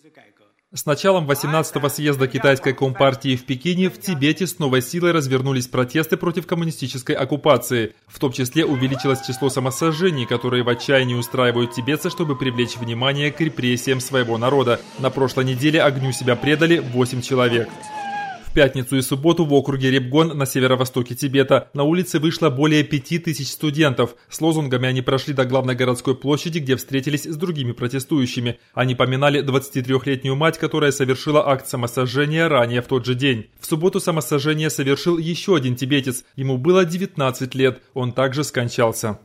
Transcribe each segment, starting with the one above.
С началом 18-го съезда Китайской Компартии в Пекине в Тибете с новой силой развернулись протесты против коммунистической оккупации. В том числе увеличилось число самосожжений, которые в отчаянии устраивают тибетцы, чтобы привлечь внимание к репрессиям своего народа. На прошлой неделе огню себя предали 8 человек. В пятницу и субботу в округе Репгон на северо-востоке Тибета на улице вышло более 5000 студентов. С лозунгами они прошли до главной городской площади, где встретились с другими протестующими. Они поминали 23-летнюю мать, которая совершила акт самосожжения ранее в тот же день. В субботу самосожжение совершил еще один тибетец. Ему было 19 лет. Он также скончался.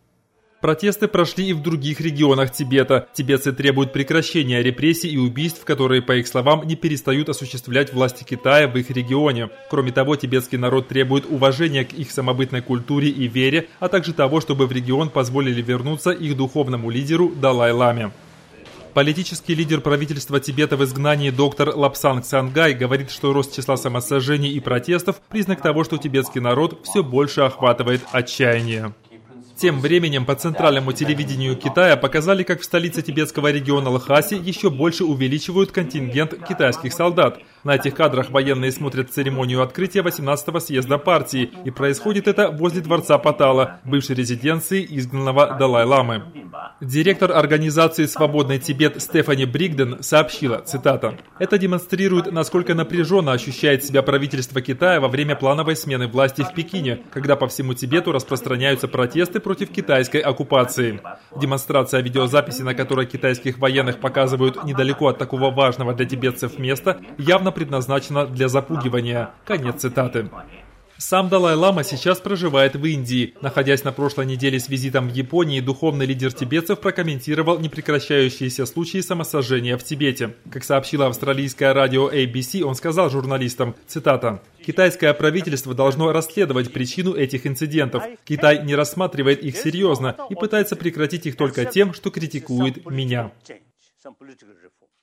Протесты прошли и в других регионах Тибета. Тибетцы требуют прекращения репрессий и убийств, которые, по их словам, не перестают осуществлять власти Китая в их регионе. Кроме того, тибетский народ требует уважения к их самобытной культуре и вере, а также того, чтобы в регион позволили вернуться их духовному лидеру Далай-ламе. Политический лидер правительства Тибета в изгнании доктор Лапсан Ксангай говорит, что рост числа самосожжений и протестов – признак того, что тибетский народ все больше охватывает отчаяние. Тем временем по центральному телевидению Китая показали, как в столице тибетского региона Лхаси еще больше увеличивают контингент китайских солдат. На этих кадрах военные смотрят церемонию открытия 18-го съезда партии, и происходит это возле дворца Патала, бывшей резиденции изгнанного Далай-ламы. Директор организации «Свободный Тибет» Стефани Бригден сообщила, цитата, «Это демонстрирует, насколько напряженно ощущает себя правительство Китая во время плановой смены власти в Пекине, когда по всему Тибету распространяются протесты против китайской оккупации. Демонстрация видеозаписи, на которой китайских военных показывают недалеко от такого важного для тибетцев места, явно предназначена для запугивания». Конец цитаты. Сам Далай-лама сейчас проживает в Индии. Находясь на прошлой неделе с визитом в Японии, духовный лидер тибетцев прокомментировал непрекращающиеся случаи самосожжения в Тибете. Как сообщило австралийское радио ABC, он сказал журналистам, цитата, «Китайское правительство должно расследовать причину этих инцидентов. Китай не рассматривает их серьезно и пытается прекратить их только тем, что критикует меня».